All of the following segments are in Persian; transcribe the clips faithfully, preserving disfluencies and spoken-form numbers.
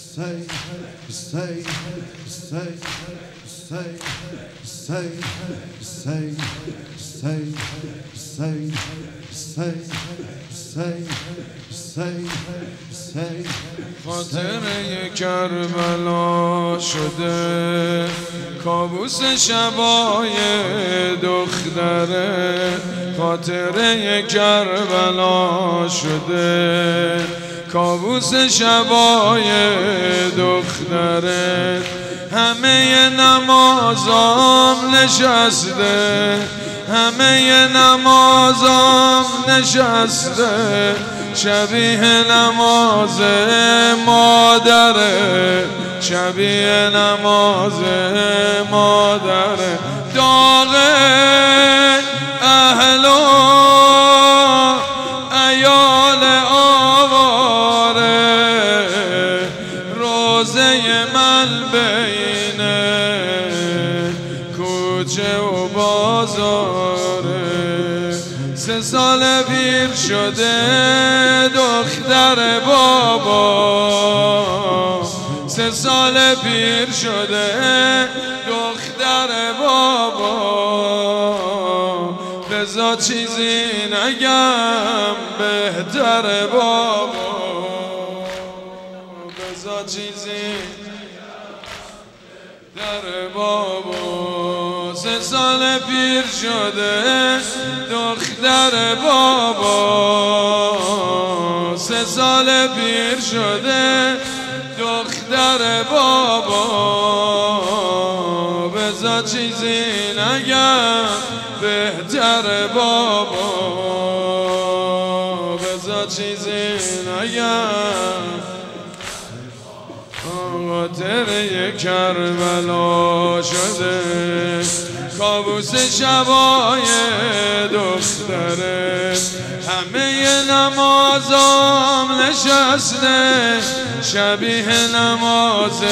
say, say, say, say, say, say, say, say, say, say, say, say. خاطره کربلا شده کابوس شبای دختره، خاطره کربلا شده کابوس شبای دختره، همه نمازام نشسته، همه نمازام نشسته، شبیه نماز مادره، شبیه نماز مادره. داغ اهل و عیال آواره، روزه من بین کوچه و بازاره. سه سال پیر شده دختر بابا، سه سال پیر شده دختر بابا، بذار چیزی نگم بهتر بابا، بذار چیزی در بابا. سه سال پیر شده دختر بابا، سه سال پیر شده دختر بابا، بذار چیزی نگم بهتر بابا، بذار چیزی نگم. خاطره کربلا شده کابوس شبای دختره، همه نمازام نشسته، شبیه نماز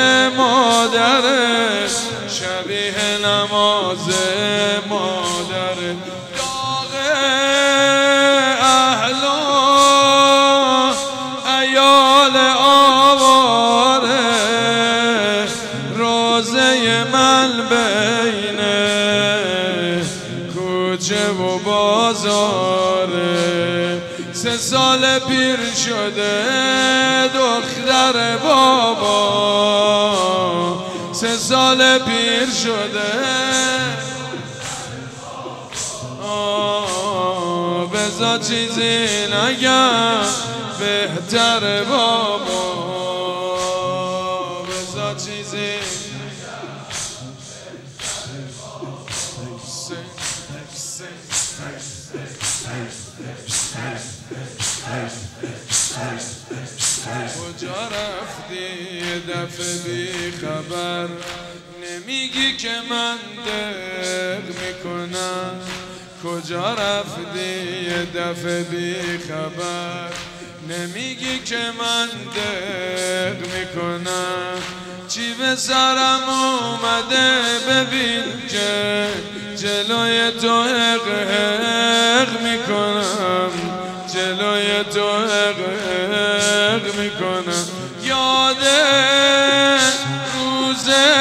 مادره، شبیه نماز مادره. داغ اهل و عیال آواره، روزه من بین کوچه و بازاره. سه سال پیر شده دختر بابا، سه سال پیر شده، بذار چیزی نگم بهتر بابا، بذار چیزی کجا رفتی یه دفعه بی خبر، نمیگی که من دق میکنم. کجا رفتی یه دفعه بی خبر، نمیگی که من دق میکنم. چی به سرم اومده ببین که جلوی تو حق حق میکنم، جلوی تو حق حق میکنم. یاد روزه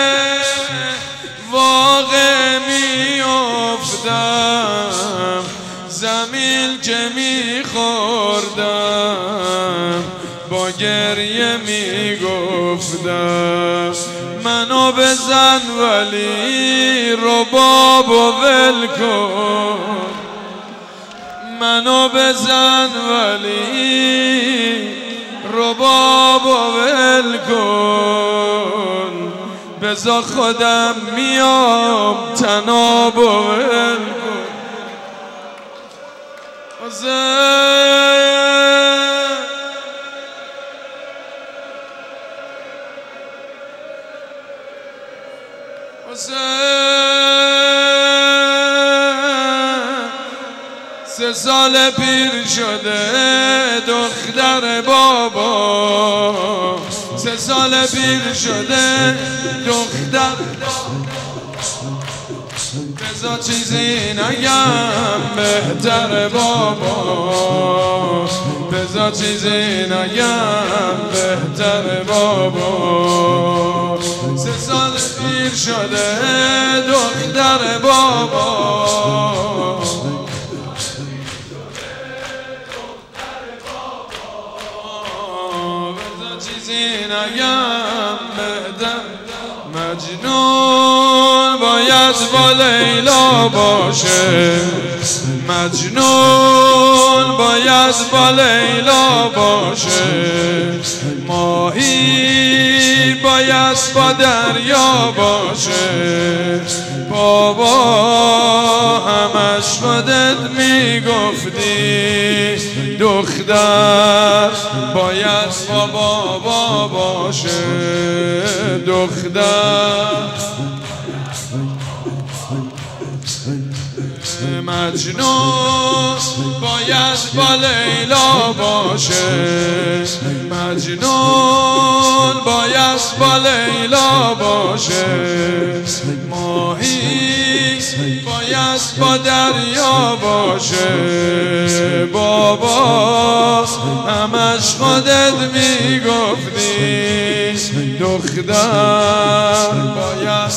واقع میافتم، زمین که میخوردم با گریه میگفتم منو بزن ولی رباب و ول کن، منو بزن ولی رباب و ول کن، بذار خودم میام تناب و ول کن. سه سال پیر شده دختر بابا، سه سال پیر شده دختر، بذار چیزی نگم بهتر بابا، بذار چیزی نگم بهتر بابا. بابا سه سال پیر شده دختر بابا بذار چیزی نگم بهتر مجنون باید با لیلا باشه مجنون باید با لیلا باشه ماهی باید با دریا باشه بابا همش خودت میگفتی دختر باید با بابا باشه دختر مجنون باید با لیلا باشه مجنون باید با لیلا باشه ماهی باید با دریا باشه بابا همش خودت میگفتی دختر باید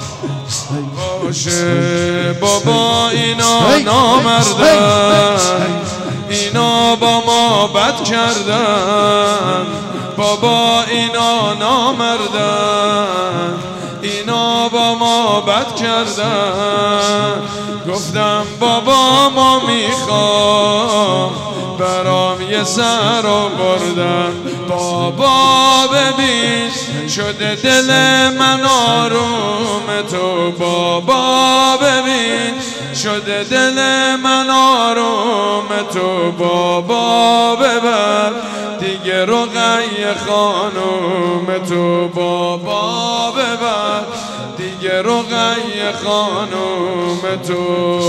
باشه بابا اینا نامردن اینا با ما بد کردن بابا اینا نامردن اینا با ما بد کردن گفتم بابا ما میخوام برام یه سر رو بردن بابا ببین شده دل من آروم تو بابا ببین شده دل من آروم تو بابا ببر دیگه رقیه خانوم تو بابا ببر دیگه رقیه خانوم تو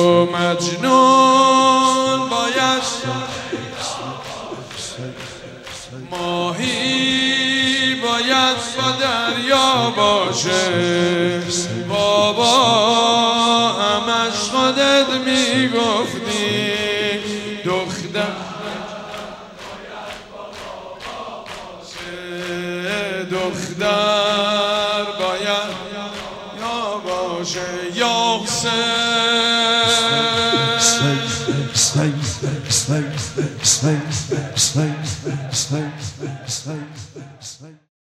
مجنون باید ماهی باید با دریا باشه بابا همش خودت میگفتی دختر دختر باید یا باشه یا حسین